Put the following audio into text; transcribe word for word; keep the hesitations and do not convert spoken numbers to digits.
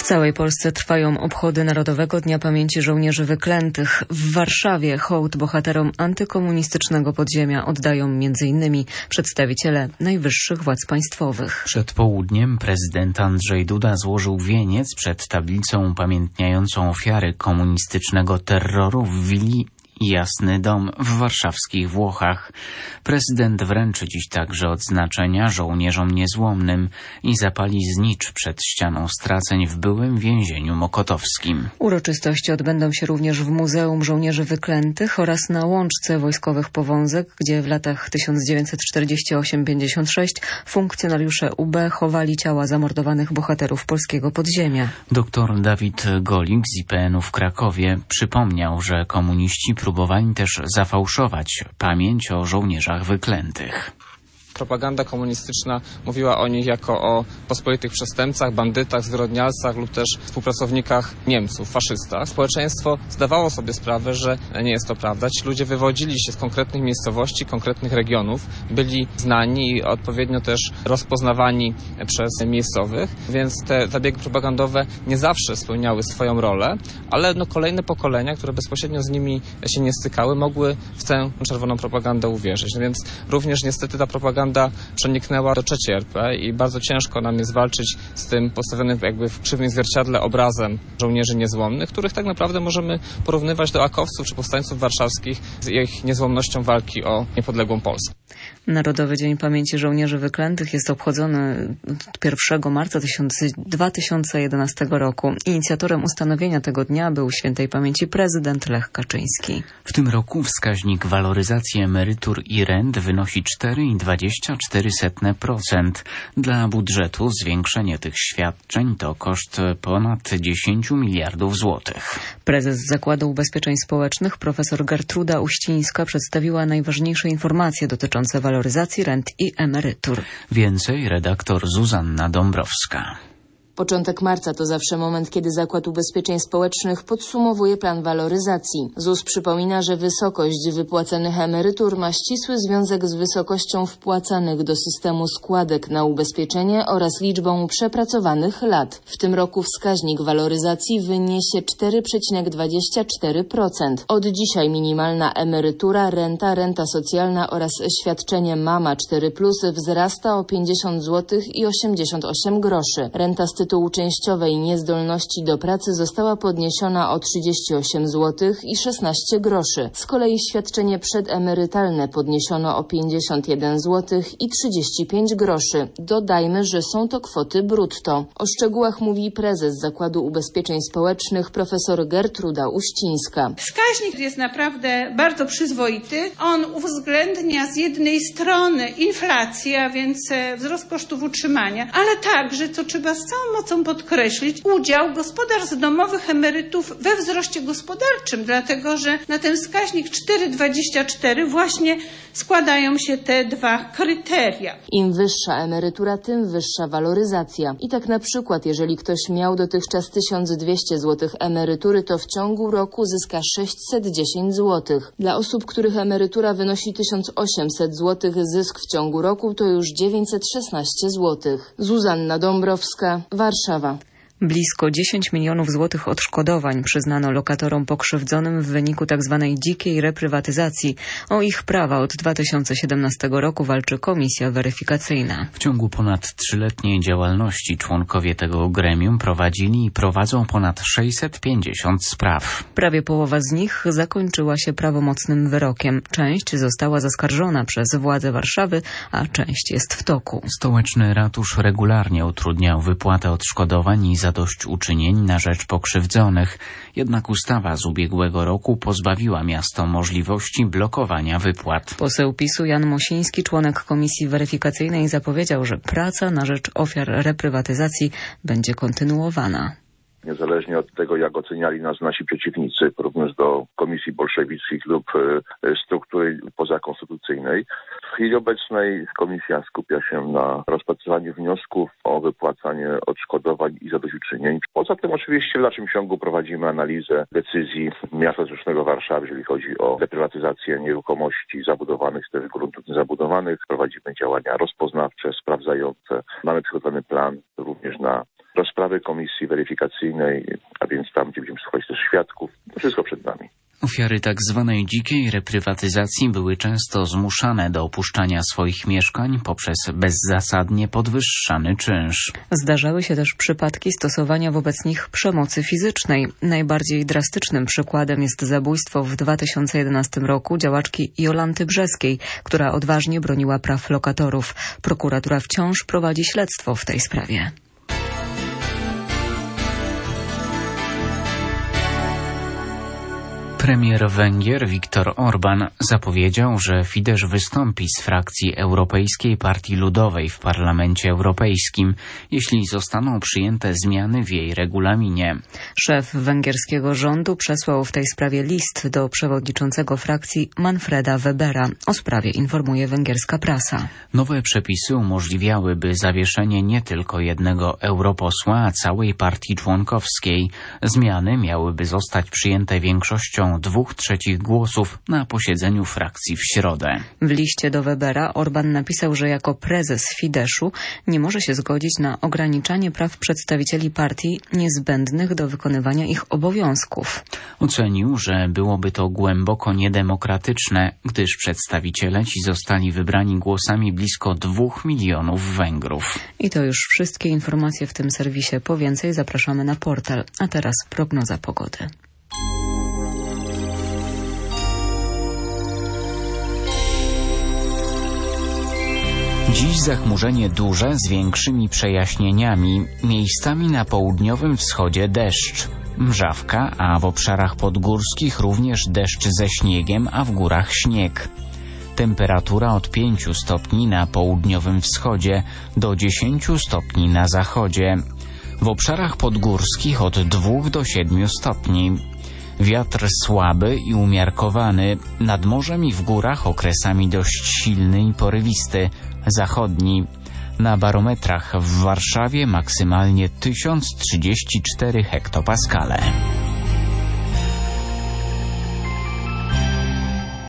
całej Polsce trwają obchody Narodowego Dnia Pamięci Żołnierzy Wyklętych. W Warszawie hołd bohaterom antykomunistycznego podziemia oddają między innymi przedstawiciele najwyższych władz państwowych. Przed południem prezydent Andrzej Duda złożył wieniec przed tablicą upamiętniającą ofiary komunistycznego terroru w willi Jasny Dom w warszawskich Włochach. Prezydent wręczy dziś także odznaczenia żołnierzom niezłomnym i zapali znicz przed ścianą straceń w byłym więzieniu mokotowskim. Uroczystości odbędą się również w Muzeum Żołnierzy Wyklętych oraz na łączce wojskowych Powązek, gdzie w latach tysiąc dziewięćset czterdziesty ósmy do pięćdziesiątego szóstego funkcjonariusze U B chowali ciała zamordowanych bohaterów polskiego podziemia. Doktor Dawid Golik z I P N u w Krakowie przypomniał, że komuniści próbowali też zafałszować pamięć o żołnierzach wyklętych. Propaganda komunistyczna mówiła o nich jako o pospolitych przestępcach, bandytach, zwyrodnialcach lub też współpracownikach Niemców, faszystach. Społeczeństwo zdawało sobie sprawę, że nie jest to prawda. Ci ludzie wywodzili się z konkretnych miejscowości, konkretnych regionów, byli znani i odpowiednio też rozpoznawani przez miejscowych, więc te zabiegi propagandowe nie zawsze spełniały swoją rolę, ale no kolejne pokolenia, które bezpośrednio z nimi się nie stykały, mogły w tę czerwoną propagandę uwierzyć. No więc również niestety ta propaganda przeniknęła do trzeciej R P i bardzo ciężko nam jest walczyć z tym postawionym jakby w krzywym zwierciadle obrazem żołnierzy niezłomnych, których tak naprawdę możemy porównywać do akowców czy powstańców warszawskich z ich niezłomnością walki o niepodległą Polskę. Narodowy Dzień Pamięci Żołnierzy Wyklętych jest obchodzony pierwszego marca dwa tysiące jedenastego roku. Inicjatorem ustanowienia tego dnia był świętej pamięci prezydent Lech Kaczyński. W tym roku wskaźnik waloryzacji emerytur i rent wynosi cztery przecinek dwadzieścia cztery procent. Dla budżetu zwiększenie tych świadczeń to koszt ponad dziesięć miliardów złotych. Prezes Zakładu Ubezpieczeń Społecznych profesor Gertruda Uścińska przedstawiła najważniejsze informacje dotyczące waloryzacji rent i emerytur. Więcej redaktor Zuzanna Dąbrowska. Początek marca to zawsze moment, kiedy Zakład Ubezpieczeń Społecznych podsumowuje plan waloryzacji. Z U S przypomina, że wysokość wypłacanych emerytur ma ścisły związek z wysokością wpłacanych do systemu składek na ubezpieczenie oraz liczbą przepracowanych lat. W tym roku wskaźnik waloryzacji wyniesie cztery przecinek dwadzieścia cztery procent. Od dzisiaj minimalna emerytura, renta, renta socjalna oraz świadczenie Mama cztery plus wzrasta o pięćdziesiąt złotych i osiemdziesiąt osiem groszy. Renta z tytułu częściowej niezdolności do pracy została podniesiona o trzydzieści osiem złotych i szesnaście groszy. Z kolei świadczenie przedemerytalne podniesiono o pięćdziesiąt jeden złotych i trzydzieści pięć groszy. Dodajmy, że są to kwoty brutto. O szczegółach mówi prezes Zakładu Ubezpieczeń Społecznych profesor Gertruda Uścińska. Wskaźnik jest naprawdę bardzo przyzwoity. On uwzględnia z jednej strony inflację, a więc wzrost kosztów utrzymania, ale także, co trzeba z całą mocą podkreślić, udział gospodarstw domowych emerytów we wzroście gospodarczym, dlatego że na ten wskaźnik cztery przecinek dwadzieścia cztery właśnie składają się te dwa kryteria. Im wyższa emerytura, tym wyższa waloryzacja. I tak na przykład, jeżeli ktoś miał dotychczas tysiąc dwieście złotych emerytury, to w ciągu roku zyska sześćset dziesięć złotych. Dla osób, których emerytura wynosi tysiąc osiemset złotych, zysk w ciągu roku to już dziewięćset szesnaście złotych. Zuzanna Dąbrowska, Warszawa. Blisko dziesięć milionów złotych odszkodowań przyznano lokatorom pokrzywdzonym w wyniku tzw. dzikiej reprywatyzacji. O ich prawa od dwa tysiące siedemnastego roku walczy komisja weryfikacyjna. W ciągu ponad trzyletniej działalności członkowie tego gremium prowadzili i prowadzą ponad sześćset pięćdziesiąt spraw. Prawie połowa z nich zakończyła się prawomocnym wyrokiem. Część została zaskarżona przez władze Warszawy, a część jest w toku. Stołeczny ratusz regularnie utrudniał wypłatę odszkodowań i zadośćuczynień na rzecz pokrzywdzonych. Jednak ustawa z ubiegłego roku pozbawiła miasto możliwości blokowania wypłat. Poseł PiS-u Jan Mosiński, członek komisji weryfikacyjnej, zapowiedział, że praca na rzecz ofiar reprywatyzacji będzie kontynuowana. Niezależnie od tego, jak oceniali nas nasi przeciwnicy, porównując do komisji bolszewickich lub struktury pozakonstytucyjnej, w chwili obecnej komisja skupia się na rozpatrywaniu wniosków o wypłacanie odszkodowań i zadośćuczynień. Poza tym oczywiście w dalszym ciągu prowadzimy analizę decyzji miasta stołecznego Warszawy, jeżeli chodzi o reprywatyzację nieruchomości zabudowanych, z tych gruntów niezabudowanych. Prowadzimy działania rozpoznawcze, sprawdzające. Mamy przygotowany plan również na rozprawy komisji weryfikacyjnej, a więc tam, gdzie będziemy słuchać też świadków. To wszystko przed nami. Ofiary tak zwanej dzikiej reprywatyzacji były często zmuszane do opuszczania swoich mieszkań poprzez bezzasadnie podwyższany czynsz. Zdarzały się też przypadki stosowania wobec nich przemocy fizycznej. Najbardziej drastycznym przykładem jest zabójstwo w dwa tysiące jedenastym roku działaczki Jolanty Brzeskiej, która odważnie broniła praw lokatorów. Prokuratura wciąż prowadzi śledztwo w tej sprawie. Premier Węgier Viktor Orbán zapowiedział, że Fidesz wystąpi z frakcji Europejskiej Partii Ludowej w Parlamencie Europejskim, jeśli zostaną przyjęte zmiany w jej regulaminie. Szef węgierskiego rządu przesłał w tej sprawie list do przewodniczącego frakcji Manfreda Webera. O sprawie informuje węgierska prasa. Nowe przepisy umożliwiałyby zawieszenie nie tylko jednego europosła, a całej partii członkowskiej. Zmiany miałyby zostać przyjęte większością dwóch trzecich głosów na posiedzeniu frakcji w środę. W liście do Webera Orbán napisał, że jako prezes Fideszu nie może się zgodzić na ograniczanie praw przedstawicieli partii niezbędnych do wykonywania ich obowiązków. Ocenił, że byłoby to głęboko niedemokratyczne, gdyż przedstawiciele ci zostali wybrani głosami blisko dwóch milionów Węgrów. I to już wszystkie informacje w tym serwisie. Po więcej zapraszamy na portal. A teraz prognoza pogody. Dziś zachmurzenie duże z większymi przejaśnieniami. Miejscami na południowym wschodzie deszcz. Mrzawka, a w obszarach podgórskich również deszcz ze śniegiem, a w górach śnieg. Temperatura od pięciu stopni na południowym wschodzie do dziesięciu stopni na zachodzie. W obszarach podgórskich od dwóch do siedmiu stopni. Wiatr słaby i umiarkowany, nad morzem i w górach okresami dość silny i porywisty, zachodni. Na barometrach w Warszawie maksymalnie tysiąc trzydzieści cztery hektopaskale.